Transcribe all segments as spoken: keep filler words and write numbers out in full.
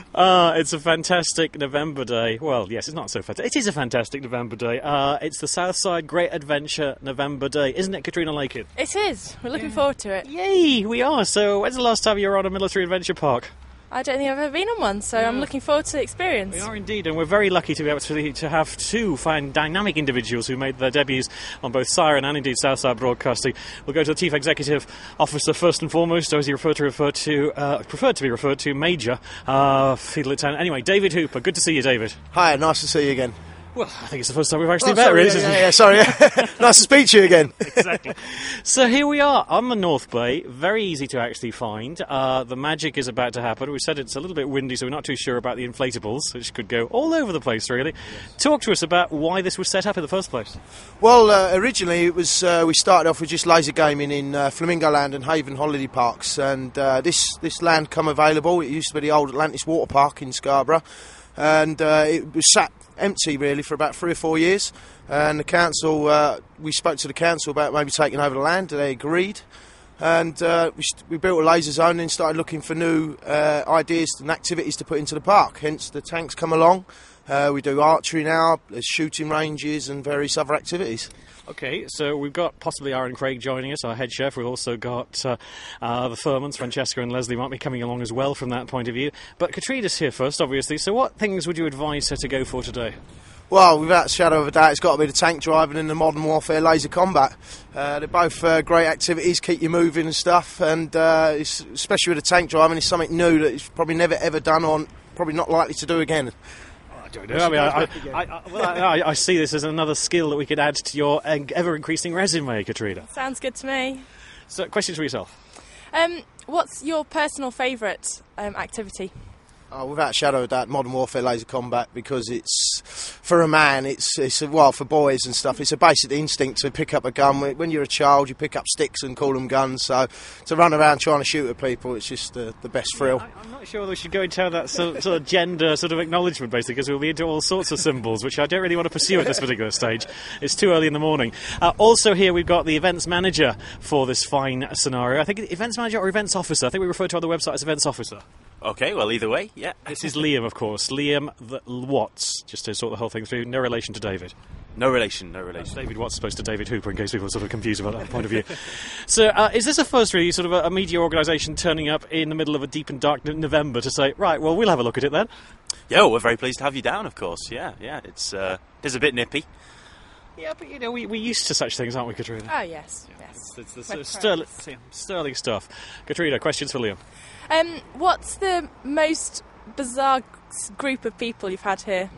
Uh, it's a fantastic November day. Well, yes, it's not so fantastic. It is a fantastic November day. Uh, it's the Southside Great Adventure November Day. Isn't it, Katrina Lakin? It is. We're looking yeah. forward to it. Yay, we are. So when's the last time you were on a military adventure park? I don't think I've ever been on one, so yeah. I'm looking forward to the experience. We are indeed, and we're very lucky to be able to, to have two fine, dynamic individuals who made their debuts on both Siren and indeed Southside Broadcasting. We'll go to the Chief Executive Officer first and foremost, or as he referred to, referred to uh, preferred to be referred to, Major uh, Field Lieutenant. Anyway, David Hooper. Good to see you, David. Hi, nice to see you again. Well, I think it's the first time we've actually oh, met, sorry, really. Yeah, yeah, yeah, sorry. Nice to speak to you again. Exactly. So here we are on the North Bay. Very easy to actually find. Uh, the magic is about to happen. We said it's a little bit windy, so we're not too sure about the inflatables, which could go all over the place, really. Yes. Talk to us about why this was set up in the first place. Well, uh, originally it was uh, we started off with just laser gaming in uh, Flamingo Land and Haven Holiday Parks, and uh, this this land come available. It used to be the old Atlantis Water Park in Scarborough, and uh, it was sat empty really for about three or four years, and the council uh, we spoke to the council about maybe taking over the land. They agreed, and uh, we, st- we built a laser zone and started looking for new uh, ideas and activities to put into the park. Hence the tanks come along. Uh, we do archery now, there's shooting ranges and various other activities. Okay, so we've got possibly Aaron Craig joining us, our head chef. We've also got uh, uh, the Furmans, Francesca and Leslie might be coming along as well from that point of view. But Katrina's here first, obviously. So what things would you advise her to go for today? Well, without a shadow of a doubt, it's got to be the tank driving and the modern warfare laser combat. Uh, they're both uh, great activities, keep you moving and stuff, and uh, it's, especially with the tank driving, it's something new that it's probably never ever done or probably not likely to do again. I don't know. I mean, I, I, I, well, I, I see this as another skill that we could add to your ever-increasing resume, Katrina. Sounds good to me. So, questions for yourself? Um, what's your personal favourite um, activity? Oh, without a shadow of doubt, modern warfare laser combat, because it's, for a man, it's, it's well, for boys and stuff, it's a basic instinct to pick up a gun. When you're a child, you pick up sticks and call them guns, so to run around trying to shoot at people, it's just the, the best thrill. Yeah, I, I'm not sure we should go into that sort, sort of gender sort of acknowledgement, basically, because we'll be into all sorts of symbols, which I don't really want to pursue at this particular stage. It's too early in the morning. Uh, also here we've got the events manager for this fine scenario. I think events manager or events officer. I think we refer to on the website as events officer. Okay, well, either way, yeah. This is Liam, of course. Liam the Watts, just to sort the whole thing through. No relation to David. No relation, no relation. David Watts opposed to David Hooper, in case people are sort of confused about that point of view. So, uh, is this a first, really, sort of a, a media organisation turning up in the middle of a deep and dark November to say, right, well, we'll have a look at it then? Yeah, well, we're very pleased to have you down, of course. Yeah, yeah, it's uh, it is a bit nippy. Yeah, but, you know, we, we're used to such things, aren't we, Katrina? Oh, yes, yeah, yes. It's, it's the sort of sterling, sterling stuff. Katrina, questions for Liam? Um, what's the most bizarre group of people you've had here?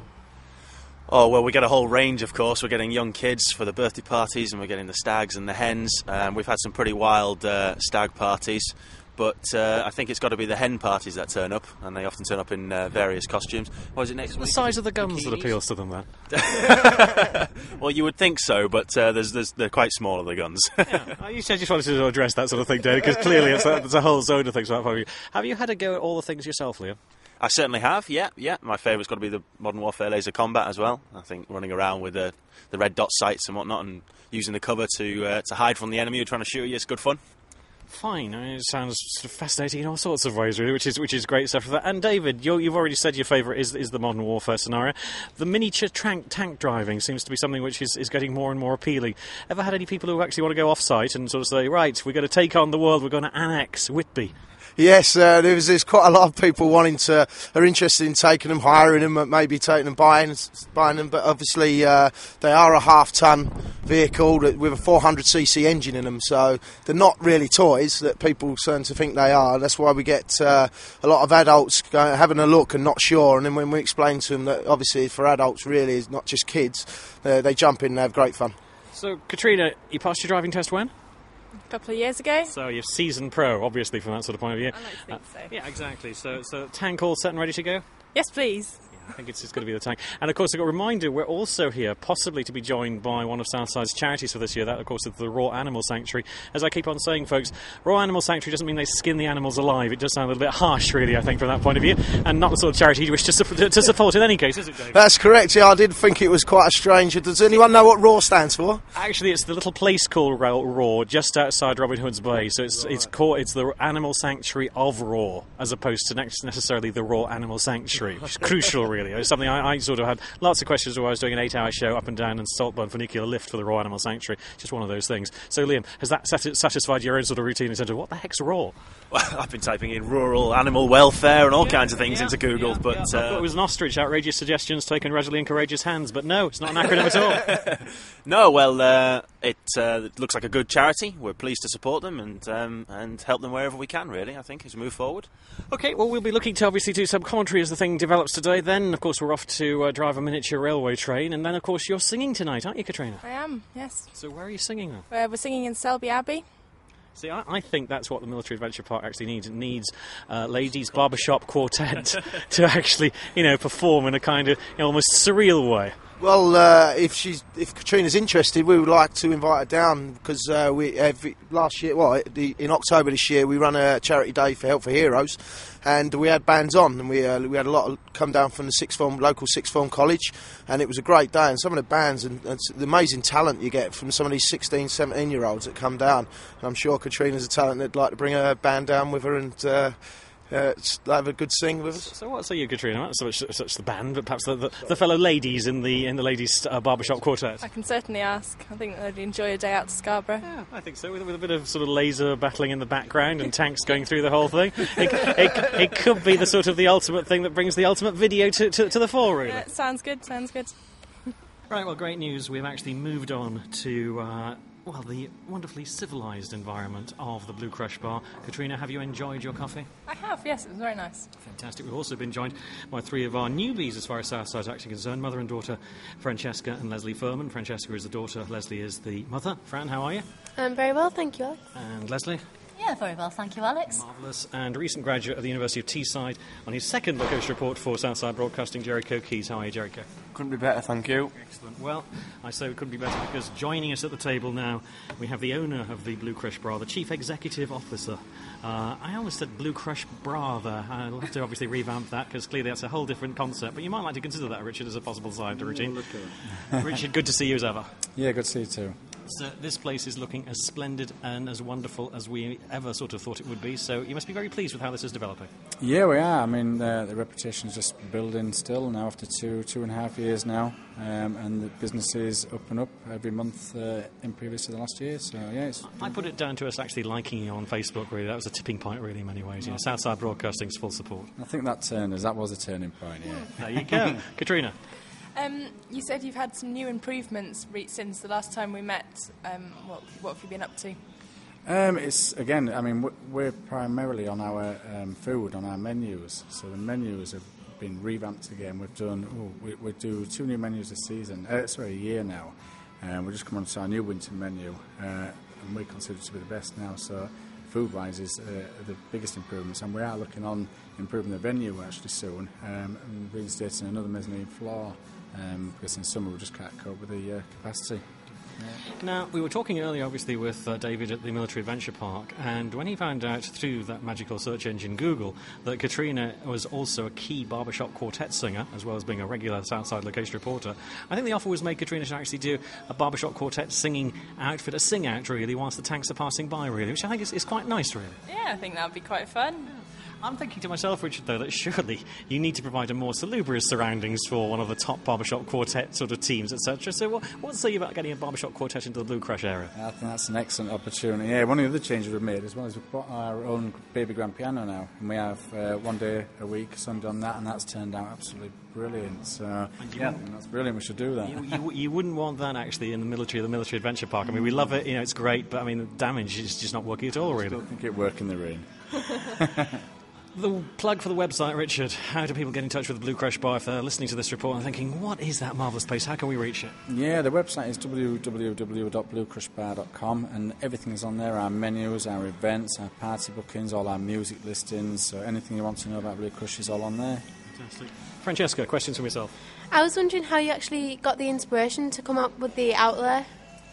Oh, well, we get a whole range, of course. We're getting young kids for the birthday parties, and we're getting the stags and the hens. Um, we've had some pretty wild uh, stag parties, but uh, I think it's got to be the hen parties that turn up, and they often turn up in uh, various costumes. What is it next week? The size of the guns Bikinis? That appeals to them, then? Well, you would think so, but uh, there's, there's, they're quite small, the guns. Yeah. You said you just wanted to address that sort of thing, David, because clearly it's a, it's a whole zone of things. Have you had a go at all the things yourself, Liam? I certainly have, yeah, yeah. My favourite's got to be the modern warfare laser combat as well. I think running around with the, the red dot sights and whatnot and using the cover to uh, to hide from the enemy who are trying to shoot you, it's good fun. Fine, I mean, it sounds sort of fascinating in all sorts of ways, really, which is which is great stuff for that. And David, you're, you've already said your favourite is is the modern warfare scenario. The miniature tank tank driving seems to be something which is, is getting more and more appealing. Ever had any people who actually want to go off-site and sort of say, right, we're going to take on the world, we're going to annex Whitby? Yes, uh, there's, there's quite a lot of people wanting to are interested in taking them, hiring them, maybe taking them, buying buying them. But obviously, uh, they are a half-ton vehicle with a four hundred c c engine in them, so they're not really toys that people seem to think they are. That's why we get uh, a lot of adults going, having a look and not sure. And then when we explain to them that obviously for adults, really, it's not just kids, uh, they jump in and have great fun. So, Katrina, you passed your driving test when? A couple of years ago. So you're seasoned pro, obviously, from that sort of point of view. I like to think uh, so. Yeah, exactly. So, so tank all set and ready to go? Yes, please. Yeah, I think it's, it's going to be the tank. And of course, I've got a reminder, we're also here, possibly to be joined by one of Southside's charities for this year. That, of course, is the Raw Animal Sanctuary. As I keep on saying, folks, Raw Animal Sanctuary doesn't mean they skin the animals alive. It does sound a little bit harsh, really, I think, from that point of view. And not the sort of charity you wish to, su- to support in any case, is it, Dave? That's correct, yeah, I did think it was quite a strange. Does anyone know what RAW stands for? Actually, it's the little place called Raw, just outside Robin Hood's Bay. So it's right. it's called it's the Animal Sanctuary of Raw, as opposed to necessarily the Raw Animal Sanctuary, which is crucial, really. It's something I, I sort of had lots of questions when I was doing an eight-hour show up and down in Saltburn Funicular Lift for the Raw Animal Sanctuary. Just one of those things. So, Liam, has that sati- satisfied your own sort of routine in terms of what the heck's Raw? Well, I've been typing in rural animal welfare and all yeah, kinds of things yeah, into Google, yeah, but... Yeah. Uh, I thought it was an ostrich, outrageous suggestions taken readily in courageous hands, but no, it's not an acronym at all. No, well, uh, it, uh, it looks like a good charity. We're pleased to support them and um, and help them wherever we can, really, I think, as we move forward. OK, well, we'll be looking to obviously do some commentary as the thing develops today. Then, of course, we're off to uh, drive a miniature railway train. And then, of course, you're singing tonight, aren't you, Katrina? I am, yes. So where are you singing then? Uh, we're singing in Selby Abbey. See, I, I think that's what the Military Adventure Park actually needs. It needs uh, ladies' barbershop quartet to actually, you know, perform in a kind of you know, almost surreal way. Well, uh, if she's if Katrina's interested, we would like to invite her down because uh, we every, last year, well, the, in October this year, we run a charity day for Help for Heroes, and we had bands on, and we uh, we had a lot of come down from the sixth form local sixth form college, and it was a great day. And some of the bands and, and the amazing talent you get from some of these sixteen, seventeen year olds that come down, and I'm sure Katrina's a talent that'd like to bring her band down with her and. Uh, Uh, have a good sing with us. So what say you, Katrina? Not so much, so much the band, but perhaps the, the, the fellow ladies in the in the ladies' uh, barbershop quartet. I can certainly ask. I think they'd enjoy a day out to Scarborough. Yeah, I think so. With, with a bit of sort of laser battling in the background and tanks going through the whole thing, it, it, it could be the sort of the ultimate thing that brings the ultimate video to, to, to the fore, really. Yeah, sounds good. Sounds good. Right. Well, great news. We've actually moved on to. Uh, Well, the wonderfully civilised environment of the Blue Crush Bar. Katrina, have you enjoyed your coffee? I have, yes, it was very nice. Fantastic. We've also been joined by three of our newbies as far as Southside's actually concerned, mother and daughter Francesca and Leslie Furman. Francesca is the daughter, Leslie is the mother. Fran, how are you? I'm very well, thank you, Alex. And Leslie? Yeah, very well, thank you, Alex. Marvellous. And recent graduate of the University of Teesside on his second location report for Southside Broadcasting, Jericho Keys. How are you, Jericho? Couldn't be better, thank you. Excellent. Well, I say we couldn't be better because joining us at the table now, we have the owner of the Blue Crush Bra, the Chief Executive Officer. Uh, I almost said Blue Crush Bra there. I'll have to obviously revamp that because clearly that's a whole different concept. But you might like to consider that, Richard, as a possible side to routine. Richard, good to see you as ever. Yeah, good to see you too. So this place is looking as splendid and as wonderful as we ever sort of thought it would be. So you must be very pleased with how this is developing. Yeah, we are. I mean, uh, the reputation is just building still now after two, two and a half years now. Um, and the business is up and up every month uh, in previous to the last year. So, yeah, it's... I put it down to us actually liking you on Facebook, really. That was a tipping point, really, in many ways. You know, Southside Broadcasting's full support. I think that turned us. That was a turning point, yeah. There you go. Katrina? Um, you said you've had some new improvements re- since the last time we met. Um, what, what have you been up to? Um, it's, again, I mean, we're primarily on our um, food, on our menus. So the menus have been revamped again. We've done, oh, we, we do two new menus this season, uh, sorry, a year now. Um, we're just coming on to our new winter menu, uh, and we consider it to be the best now. So food-wise is uh, the biggest improvements, and we are looking on improving the venue actually soon, um, and reinstating another mezzanine floor, um, because in summer we just can't cope with the uh, capacity. Now, we were talking earlier, obviously, with uh, David at the Military Adventure Park, and when he found out through that magical search engine Google that Katrina was also a key barbershop quartet singer, as well as being a regular Southside location reporter, I think the offer was made Katrina to actually do a barbershop quartet singing outfit, a sing-out, really, whilst the tanks are passing by, really, which I think is, is quite nice, really. Yeah, I think that would be quite fun. I'm thinking to myself, Richard, though, that surely you need to provide a more salubrious surroundings for one of the top barbershop quartet sort of teams, et cetera. So what, what say you about getting a barbershop quartet into the Blue Crush area? I think that's an excellent opportunity. Yeah, one of the other changes we've made as well is we've got our own baby grand piano now, and we have uh, one day a week Sunday on that, and that's turned out absolutely brilliant. So yeah, I think that's brilliant. We should do that. You, you, you wouldn't want that actually in the military, the Military Adventure Park. I mean, we love it, you know, it's great, but I mean, the damage is just not working at all, really. I don't think it work in the rain. The plug for the website, Richard. How do people get in touch with the Blue Crush Bar if they're listening to this report and thinking, what is that marvellous place? How can we reach it? Yeah, the website is w w w dot blue crush bar dot com, and everything is on there, our menus, our events, our party bookings, all our music listings, so anything you want to know about Blue Crush is all on there. Fantastic. Francesca, questions from yourself? I was wondering how you actually got the inspiration to come up with the outlet.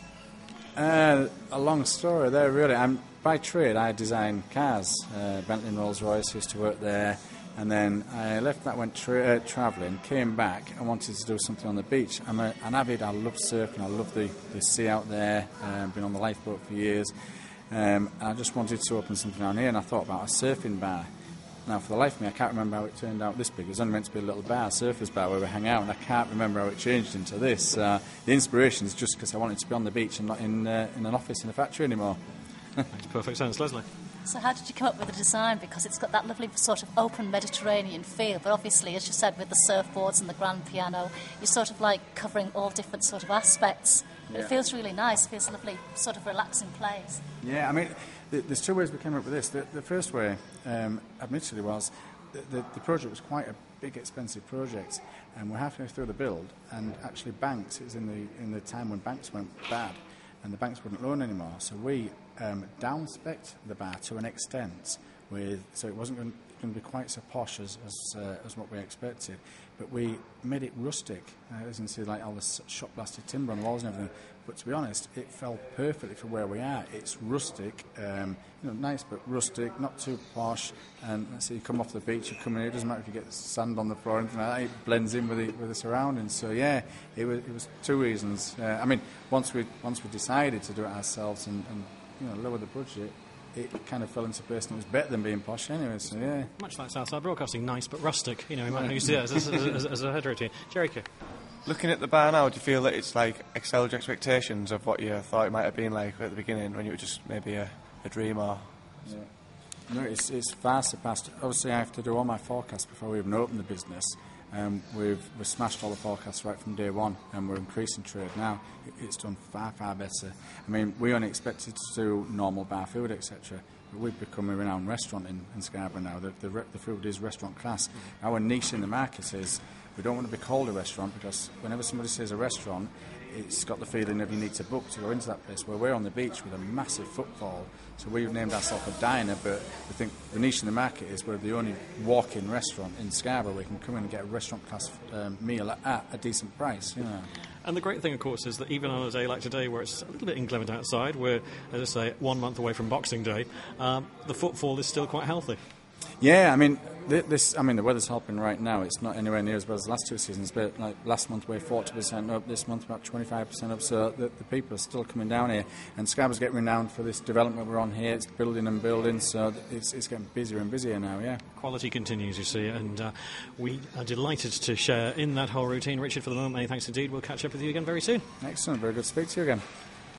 Uh, a long story there, really. I'm, by trade, I design cars. Uh, Bentley and Rolls-Royce, used to work there. And then I left that, went tra- uh, travelling, came back and wanted to do something on the beach. I'm a, an avid, I love surfing, I love the, the sea out there. I've um, been on the lifeboat for years. Um, I just wanted to open something down here, and I thought about a surfing bar. Now, for the life of me, I can't remember how it turned out this big. It was only meant to be a little bar, a surfers bar, where we hang out, and I can't remember how it changed into this. Uh, the inspiration is just because I wanted to be on the beach and not in, uh, in an office in a factory anymore. Makes perfect sense. Leslie? So how did you come up with the design? Because it's got that lovely sort of open Mediterranean feel, but obviously, as you said, with the surfboards and the grand piano, you're sort of like covering all different sort of aspects. Yeah. It feels really nice. It feels a lovely, sort of relaxing place. Yeah, I mean, th- there's two ways we came up with this. The, the first way, um, admittedly, was the, the, the project was quite a big, expensive project, and we're halfway through the build, and actually banks, it was in the, in the time when banks went bad, and the banks wouldn't loan anymore, so we um, down-spec'd the bar to an extent, with so it wasn't going to be quite so posh as as, uh, as what we expected, but we made it rustic, uh, as you can see, like all the shot-blasted timber on the walls and everything. But to be honest, it fell perfectly for where we are. It's rustic, um, you know, nice but rustic, not too posh. And let's say you come off the beach, you come in here, it doesn't matter if you get sand on the floor or anything like that, it blends in with the, with the surroundings. So yeah, it was, it was two reasons. Uh, I mean, once we once we decided to do it ourselves and, and you know, lower the budget, it kind of fell into place and it was better than being posh anyway, so yeah. Much like Southside Broadcasting, nice but rustic. You know, we might not use it as, as, as, as a head routine. Jericho? Looking at the bar now, do you feel that it's like excelled your expectations of what you thought it might have been like at the beginning when you were just maybe a, a dream or... Yeah. No, it's, it's far surpassed. Obviously, I have to do all my forecasts before we even open the business. Um, we've, we've smashed all the forecasts right from day one, and we're increasing trade now. It, it's done far, far better. I mean, we only expected to do normal bar food, et cetera, but we've become a renowned restaurant in, in Scarborough now. The, the, re- the food is restaurant class. Mm-hmm. Our niche in the market is we don't want to be called a restaurant, because whenever somebody says a restaurant, it's got the feeling of you need to book to go into that place, where we're on the beach with a massive footfall. So we've named ourselves a diner, but we think the niche in the market is we're the only walk-in restaurant in Scarborough where you can come in and get a restaurant-class um, meal at, at a decent price, you know. And the great thing, of course, is that even on a day like today, where it's a little bit inclement outside, we're, as I say, one month away from Boxing Day, um, the footfall is still quite healthy. Yeah, I mean, th- this. I mean, the weather's helping right now. It's not anywhere near as well as the last two seasons, but like last month we're forty percent up, this month about twenty-five percent up, so the, the people are still coming down here. And Scarborough's getting renowned for this development we're on here. It's building and building, so it's, it's getting busier and busier now, yeah. Quality continues, you see, and uh, we are delighted to share in that whole routine. Richard, for the moment, many thanks indeed. We'll catch up with you again very soon. Excellent, very good to speak to you again.